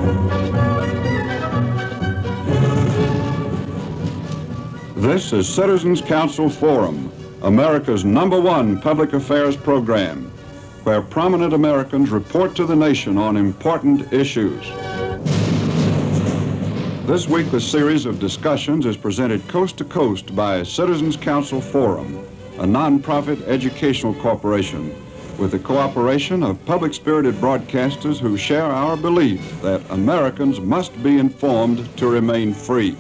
This is Citizens Council Forum, America's #1 public affairs program, where prominent Americans report to the nation on important issues. This week, the series of discussions is presented coast to coast by Citizens Council Forum, a nonprofit educational corporation with the cooperation of public-spirited broadcasters who share our belief that Americans must be informed to remain free.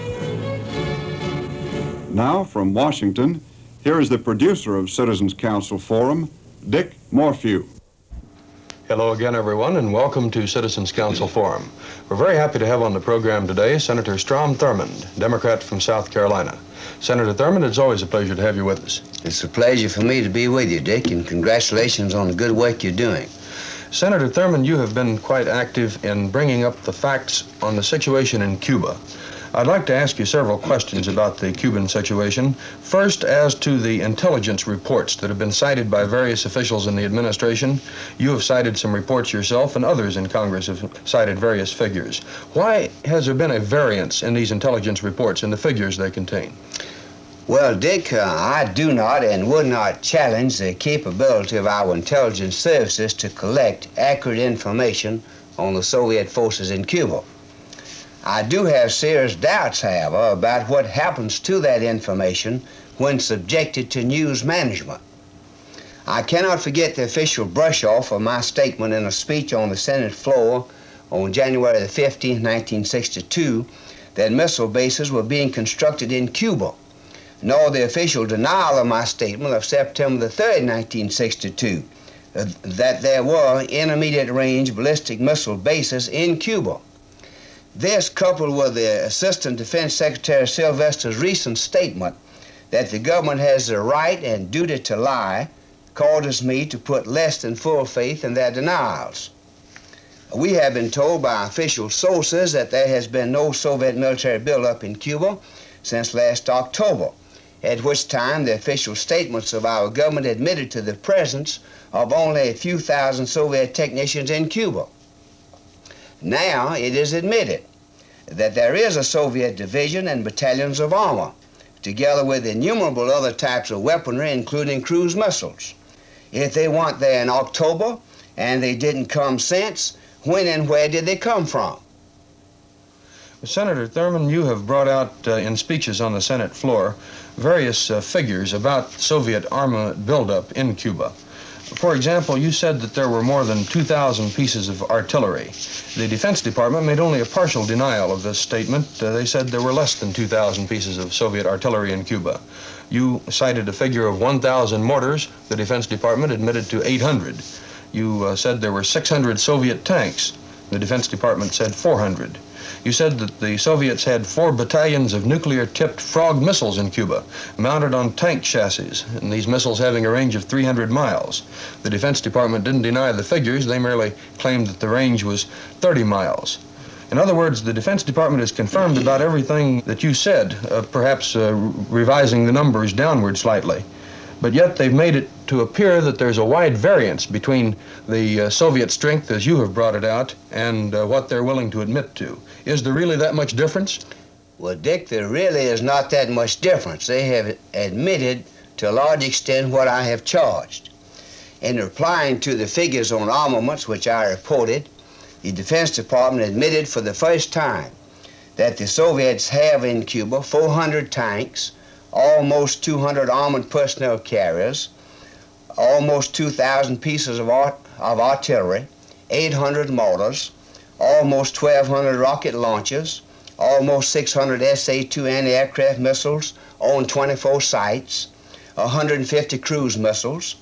Now, from Washington, here is the producer of Citizens Council Forum, Dick Morphew. Hello again, everyone, and welcome to Citizens Council Forum. We're very happy to have on the program today Senator Strom Thurmond, Democrat from South Carolina. Senator Thurmond, it's always a pleasure to have you with us. It's a pleasure for me to be with you, Dick, and congratulations on the good work you're doing. Senator Thurmond, you have been quite active in bringing up the facts on the situation in Cuba. I'd like to ask you several questions about the Cuban situation. First, as to the intelligence reports that have been cited by various officials in the administration. You have cited some reports yourself, and others in Congress have cited various figures. Why has there been a variance in these intelligence reports and the figures they contain? Well, Dick, I do not and would not challenge the capability of our intelligence services to collect accurate information on the Soviet forces in Cuba. I do have serious doubts, however, about what happens to that information when subjected to news management. I cannot forget the official brush-off of my statement in a speech on the Senate floor on January the 15th, 1962, that missile bases were being constructed in Cuba, nor the official denial of my statement of September the 3rd, 1962, that there were intermediate-range ballistic missile bases in Cuba. This, coupled with the Assistant Defense Secretary Sylvester's recent statement that the government has the right and duty to lie, causes me to put less than full faith in their denials. We have been told by official sources that there has been no Soviet military buildup in Cuba since last October, at which time the official statements of our government admitted to the presence of only a few thousand Soviet technicians in Cuba. Now it is admitted that there is a Soviet division and battalions of armor, together with innumerable other types of weaponry, including cruise missiles. If they weren't there in October, and they didn't come since, when and where did they come from? Senator Thurmond, you have brought out in speeches on the Senate floor various figures about Soviet armament buildup in Cuba. For example, you said that there were more than 2,000 pieces of artillery. The Defense Department made only a partial denial of this statement. They said there were less than 2,000 pieces of Soviet artillery in Cuba. You cited a figure of 1,000 mortars. The Defense Department admitted to 800. You said there were 600 Soviet tanks. The Defense Department said 400. You said that the Soviets had 4 battalions of nuclear-tipped Frog missiles in Cuba, mounted on tank chassis, and these missiles having a range of 300 miles. The Defense Department didn't deny the figures. They merely claimed that the range was 30 miles. In other words, the Defense Department has confirmed about everything that you said, perhaps revising the numbers downward slightly. But yet they've made it to appear that there's a wide variance between the Soviet strength, as you have brought it out, and what they're willing to admit to. Is there really that much difference? Well, Dick, there really is not that much difference. They have admitted to a large extent what I have charged. In replying to the figures on armaments which I reported, the Defense Department admitted for the first time that the Soviets have in Cuba 400 tanks, almost 200 armored personnel carriers, almost 2,000 pieces of artillery, 800 mortars, almost 1,200 rocket launchers, almost 600 SA-2 anti-aircraft missiles on 24 sites, 150 cruise missiles,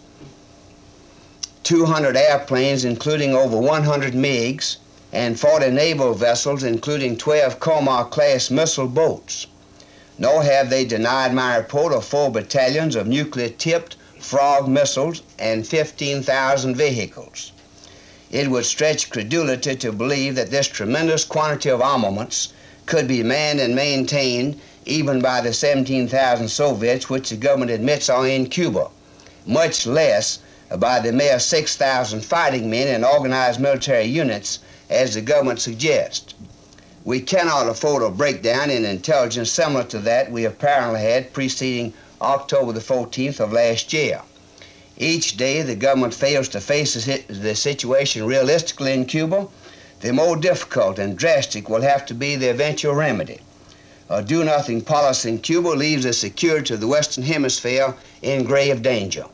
200 airplanes, including over 100 MiGs, and 40 naval vessels, including 12 Komar-class missile boats. Nor have they denied my report of 4 battalions of nuclear-tipped Frog missiles and 15,000 vehicles. It would stretch credulity to believe that this tremendous quantity of armaments could be manned and maintained even by the 17,000 Soviets which the government admits are in Cuba, much less by the mere 6,000 fighting men in organized military units, as the government suggests. We cannot afford a breakdown in intelligence similar to that we apparently had preceding October the 14th of last year. Each day the government fails to face the situation realistically in Cuba, the more difficult and drastic will have to be the eventual remedy. A do-nothing policy in Cuba leaves the security of the Western Hemisphere in grave danger.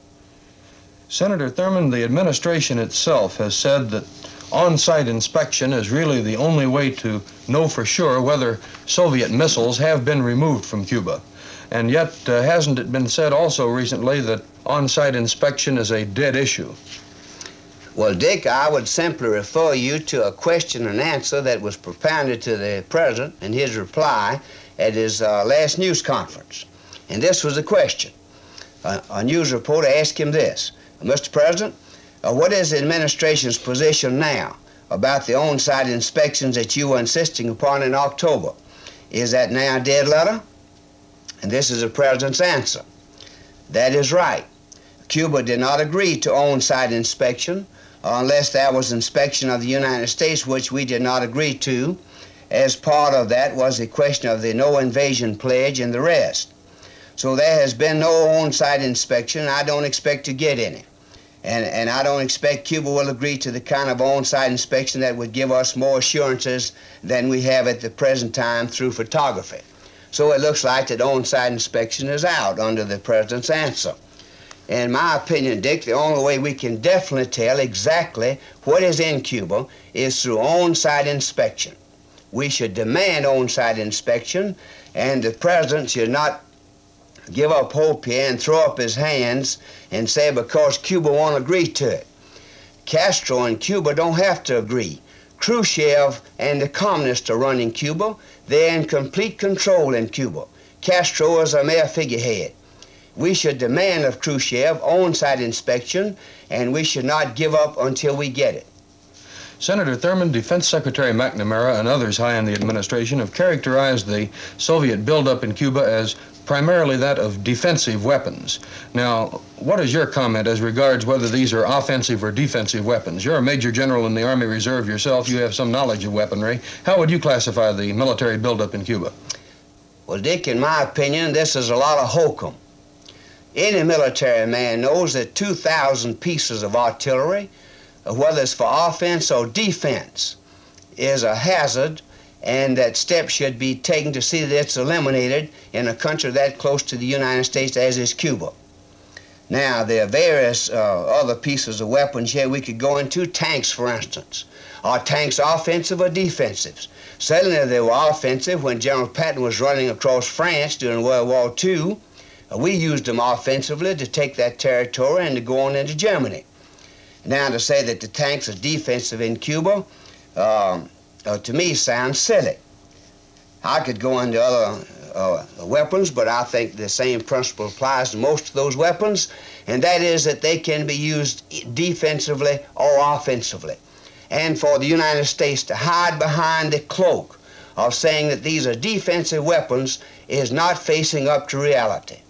Senator Thurmond, the administration itself has said that on-site inspection is really the only way to know for sure whether Soviet missiles have been removed from Cuba. And yet, hasn't it been said also recently that on-site inspection is a dead issue? Well, Dick, I would simply refer you to a question and answer that was propounded to the President in his reply at his last news conference. And this was the question. A news reporter asked him this: Mr. President, what is the administration's position now about the on-site inspections that you were insisting upon in October? Is that now a dead letter? And this is the President's answer. That is right. Cuba did not agree to on-site inspection unless there was inspection of the United States, which we did not agree to. As part of that was the question of the no invasion pledge and the rest. So there has been no on-site inspection. I don't expect to get any. And I don't expect Cuba will agree to the kind of on-site inspection that would give us more assurances than we have at the present time through photography. So it looks like that on-site inspection is out under the President's answer. In my opinion, Dick, the only way we can definitely tell exactly what is in Cuba is through on-site inspection. We should demand on-site inspection, and the President should not give up hope here and throw up his hands and say because Cuba won't agree to it. Castro and Cuba don't have to agree. Khrushchev and the communists are running Cuba. They're in complete control in Cuba. Castro is a mere figurehead. We should demand of Khrushchev on-site inspection, and we should not give up until we get it. Senator Thurmond, Defense Secretary McNamara, and others high in the administration have characterized the Soviet buildup in Cuba as primarily that of defensive weapons. Now, what is your comment as regards whether these are offensive or defensive weapons? You're a Major General in the Army Reserve yourself. You have some knowledge of weaponry. How would you classify the military buildup in Cuba? Well, Dick, in my opinion, this is a lot of hokum. Any military man knows that 2,000 pieces of artillery, whether it's for offense or defense, is a hazard, and that steps should be taken to see that it's eliminated in a country that close to the United States as is Cuba. Now, there are various other pieces of weapons here we could go into. Tanks, for instance. Are tanks offensive or defensive? Certainly they were offensive when General Patton was running across France during World War II. We used them offensively to take that territory and to go on into Germany. Now, to say that the tanks are defensive in Cuba, to me, sounds silly. I could go into other weapons, but I think the same principle applies to most of those weapons, and that is that they can be used defensively or offensively. And for the United States to hide behind the cloak of saying that these are defensive weapons is not facing up to reality.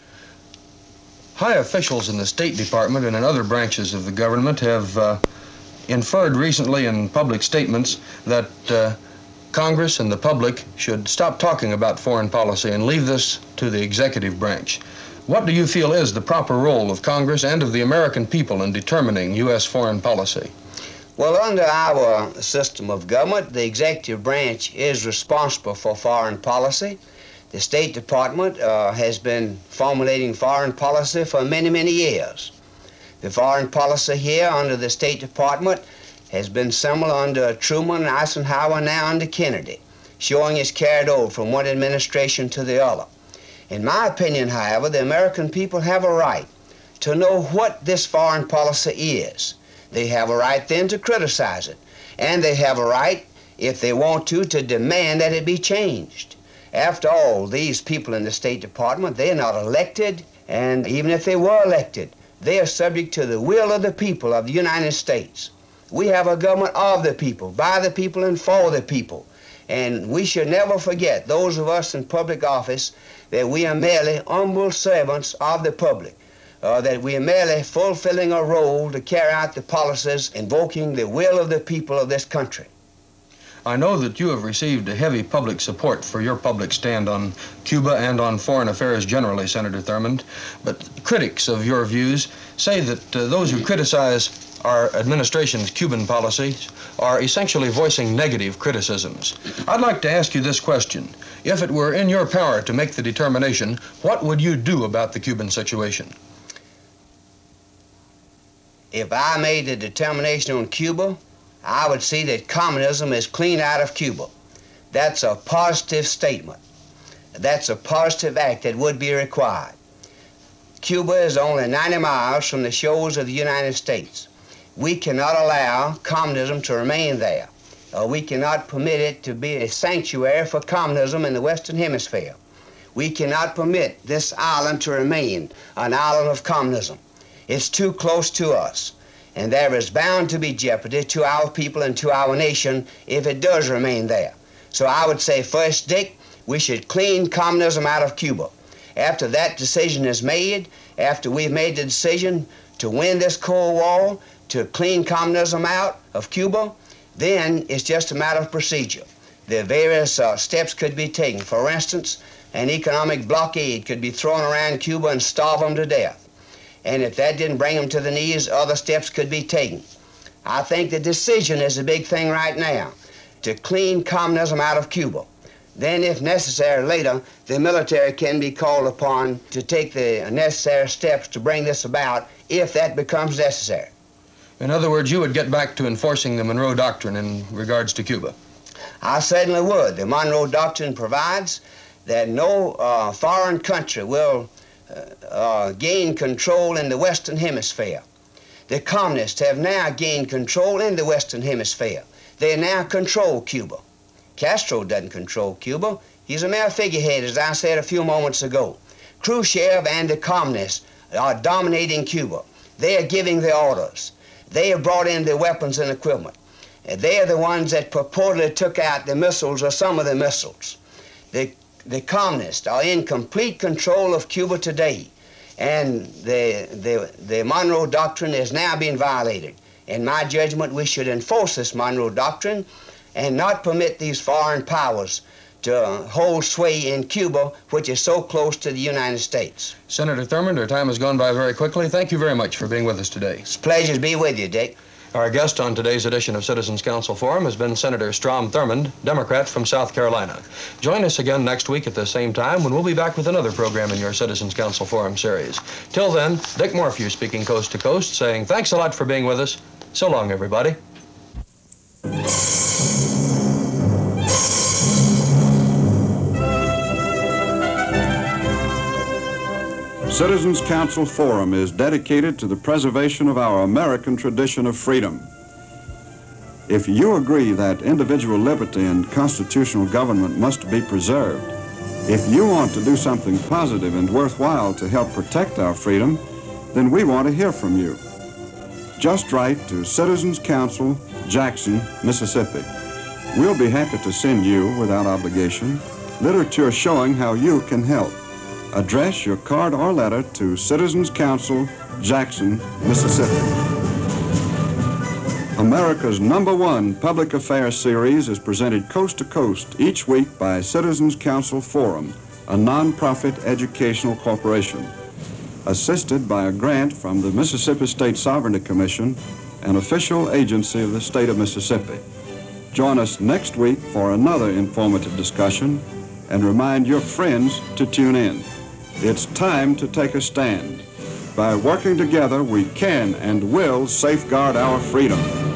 High officials in the State Department and in other branches of the government have inferred recently in public statements that Congress and the public should stop talking about foreign policy and leave this to the executive branch. What do you feel is the proper role of Congress and of the American people in determining U.S. foreign policy? Well, under our system of government, the executive branch is responsible for foreign policy. The State Department has been formulating foreign policy for many, many years. The foreign policy here under the State Department has been similar under Truman, Eisenhower, now under Kennedy, showing it's carried over from one administration to the other. In my opinion, however, the American people have a right to know what this foreign policy is. They have a right then to criticize it, and they have a right, if they want to demand that it be changed. After all, these people in the State Department, they're not elected, and even if they were elected, they are subject to the will of the people of the United States. We have a government of the people, by the people, and for the people. And we should never forget, those of us in public office, that we are merely humble servants of the public. that we are merely fulfilling a role to carry out the policies invoking the will of the people of this country. I know that you have received a heavy public support for your public stand on Cuba and on foreign affairs generally, Senator Thurmond, but critics of your views say that those who criticize our administration's Cuban policies are essentially voicing negative criticisms. I'd like to ask you this question. If it were in your power to make the determination, what would you do about the Cuban situation? If I made the determination on Cuba, I would see that communism is clean out of Cuba. That's a positive statement. That's a positive act that would be required. Cuba is only 90 miles from the shores of the United States. We cannot allow communism to remain there. We cannot permit it to be a sanctuary for communism in the Western Hemisphere. We cannot permit this island to remain an island of communism. It's too close to us, and there is bound to be jeopardy to our people and to our nation if it does remain there. So I would say first, Dick, we should clean communism out of Cuba. After that decision is made, after we've made the decision to win this Cold War, to clean communism out of Cuba, then it's just a matter of procedure. The various steps could be taken. For instance, an economic blockade could be thrown around Cuba and starve them to death. And if that didn't bring them to the knees, other steps could be taken. I think the decision is a big thing right now, to clean communism out of Cuba. Then, if necessary later, the military can be called upon to take the necessary steps to bring this about, if that becomes necessary. In other words, you would get back to enforcing the Monroe Doctrine in regards to Cuba. I certainly would. The Monroe Doctrine provides that no foreign country will gain control in the Western Hemisphere. The communists have now gained control in the Western Hemisphere. They now control Cuba. Castro doesn't control Cuba. He's a mere figurehead, as I said a few moments ago. Khrushchev and the communists are dominating Cuba. They are giving the orders. They have brought in the weapons and equipment. They are the ones that purportedly took out the missiles or some of the missiles. The communists are in complete control of Cuba today, and the Monroe Doctrine is now being violated. In my judgment, we should enforce this Monroe Doctrine and not permit these foreign powers to hold sway in Cuba, which is so close to the United States. Senator Thurmond, our time has gone by very quickly. Thank you very much for being with us today. It's a pleasure to be with you, Dick. Our guest on today's edition of Citizens Council Forum has been Senator Strom Thurmond, Democrat from South Carolina. Join us again next week at the same time when we'll be back with another program in your Citizens Council Forum series. Till then, Dick Morphew speaking coast to coast, saying thanks a lot for being with us. So long, everybody. Citizens Council Forum is dedicated to the preservation of our American tradition of freedom. If you agree that individual liberty and constitutional government must be preserved, if you want to do something positive and worthwhile to help protect our freedom, then we want to hear from you. Just write to Citizens Council, Jackson, Mississippi. We'll be happy to send you, without obligation, literature showing how you can help. Address your card or letter to Citizens Council, Jackson, Mississippi. America's #1 public affairs series is presented coast to coast each week by Citizens Council Forum, a nonprofit educational corporation, assisted by a grant from the Mississippi State Sovereignty Commission, an official agency of the state of Mississippi. Join us next week for another informative discussion, and remind your friends to tune in. It's time to take a stand. By working together, we can and will safeguard our freedom.